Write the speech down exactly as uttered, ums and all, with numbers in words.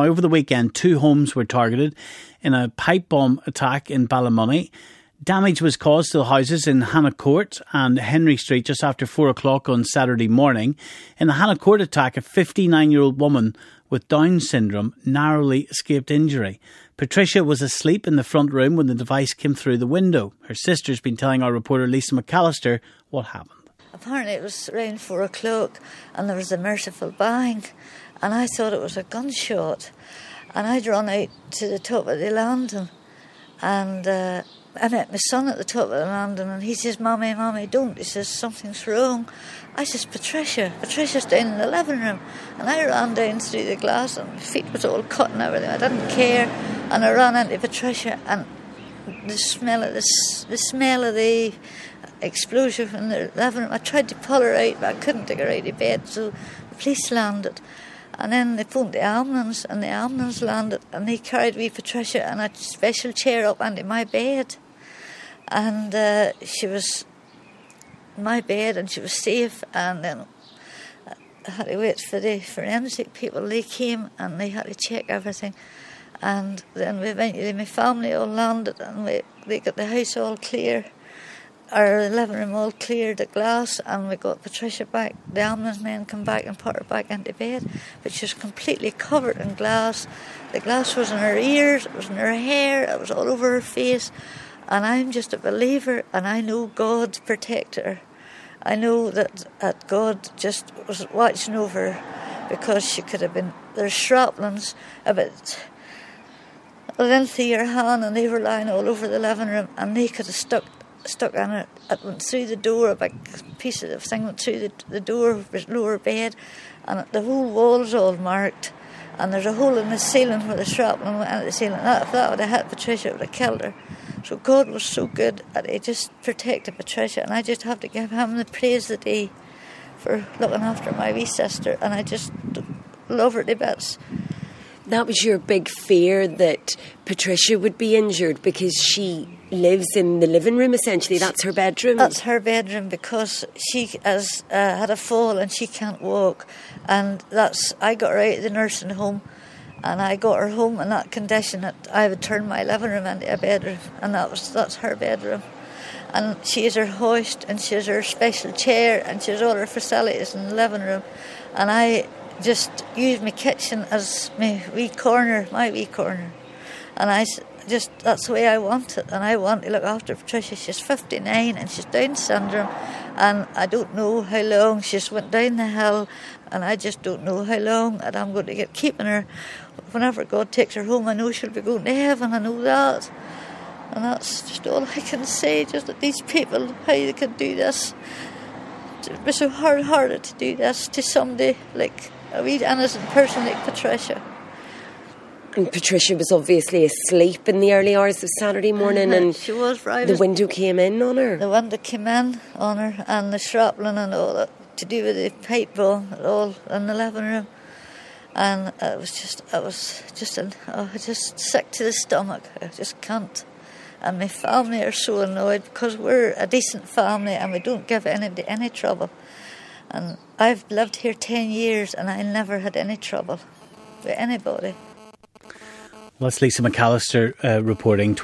Now, over the weekend, two homes were targeted in a pipe bomb attack in Ballymoney. Damage was caused to the houses in Hannah Court and Henry Street just after four o'clock on Saturday morning. In the Hannah Court attack, a fifty-nine-year-old woman with Down syndrome narrowly escaped injury. Patricia was asleep in the front room when the device came through the window. Her sister's been telling our reporter Lisa McAllister what happened. Apparently it was around four o'clock and there was a merciful bang, and I thought it was a gunshot, and I'd run out to the top of the landing, and uh, I met my son at the top of the landing, and he says, "Mommy, Mommy, don't." He says, "Something's wrong." I says, "Patricia, Patricia's down in the living room." And I ran down through the glass, and my feet was all cut and everything. I didn't care, and I ran into Patricia, and the smell of the, the smell of the explosion in the living room. I tried to pull her out, but I couldn't take her out of bed, so the police landed. And then they phoned the ambulance, and the ambulance landed, and they carried wee Patricia in a special chair up onto my bed. And uh, she was in my bed, and she was safe. And then I had to wait for the forensic people. They came, and they had to check everything. And then we eventually, my family all landed, and we, they got the house all clear. Our living room all cleared, the glass, and we got Patricia back. The ambulance men come back and put her back into bed, but she was completely covered in glass. The glass was in her ears, it was in her hair, it was all over her face. And I'm just a believer, and I know God protected her. I know that, that God just was watching over her, because she could have been, there's shrapnels about a length of your hand, and they were lying all over the living room, and they could have stuck stuck on it. It went through the door, a big piece of thing went through the, the door of his lower bed, and the whole wall's all marked, and there's a hole in the ceiling where the shrapnel went into the ceiling. That, if that would have hit Patricia, it would have killed her. So God was so good that he just protected Patricia, and I just have to give him the praise that he for looking after my wee sister, and I just love her to bits. That was your big fear, that Patricia would be injured, because she lives in the living room, essentially. That's her bedroom. That's her bedroom, because she has uh, had a fall and she can't walk. And that's I got her out of the nursing home, and I got her home in that condition that I would turn my living room into a bedroom, and that was that's her bedroom. And she has her hoist, and she has her special chair, and she has all her facilities in the living room. And I just use my kitchen as my wee corner, my wee corner. And I just, that's the way I want it. And I want to look after Patricia. She's fifty-nine and she's Down syndrome. And I don't know how long she's went down the hill. And I just don't know how long. And I'm going to get keeping her. Whenever God takes her home, I know she'll be going to heaven. I know that. And that's just all I can say. Just that these people, how they can do this. It was so hard-hearted to do this to somebody like a wee innocent person like Patricia. And Patricia was obviously asleep in the early hours of Saturday morning, and she was right. The window came in on her. The window came in on her, and the shrapnel and all that to do with the pipe bomb, all in the living room. And it was just, it was just, an, oh, just sick to the stomach. I just can't. And my family are so annoyed, because we're a decent family and we don't give anybody any trouble. And I've lived here ten years and I never had any trouble with anybody. Well, that's Lisa McAllister uh, reporting.